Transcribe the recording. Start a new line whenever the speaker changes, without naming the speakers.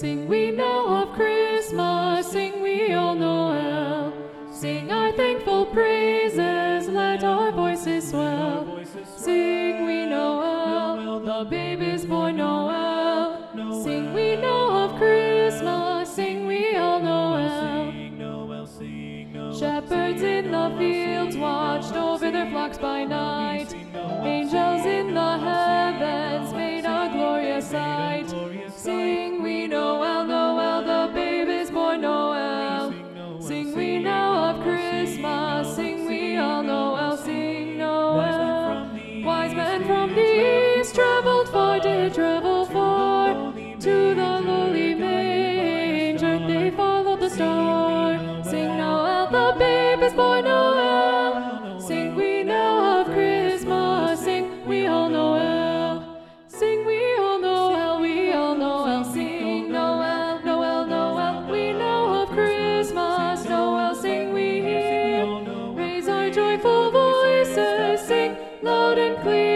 Sing we know of Christmas, sing we all Noel. Sing our thankful praises, let our voices swell. Sing we Noel, the babe is born Noel. Sing we know of Christmas, sing we all Noel. Shepherds in the fields watched over their flocks by night. Angels in the heavens made a glorious sight. Sing we Noel, Noel, the babe is born Noel. Sing we now of Christmas, sing we all Noel, sing Noel. Wise men from the east traveled far, did travel far. To the lowly manger they followed the star. Sing Noel, the babe is born Noel. Sing we now of Christmas, sing we all Noel. Sing we all Noel, we all Noel, sing Noel, Noel, Noel. We know of Christmas, Noel, sing we here. Raise our joyful voices, sing loud and clear.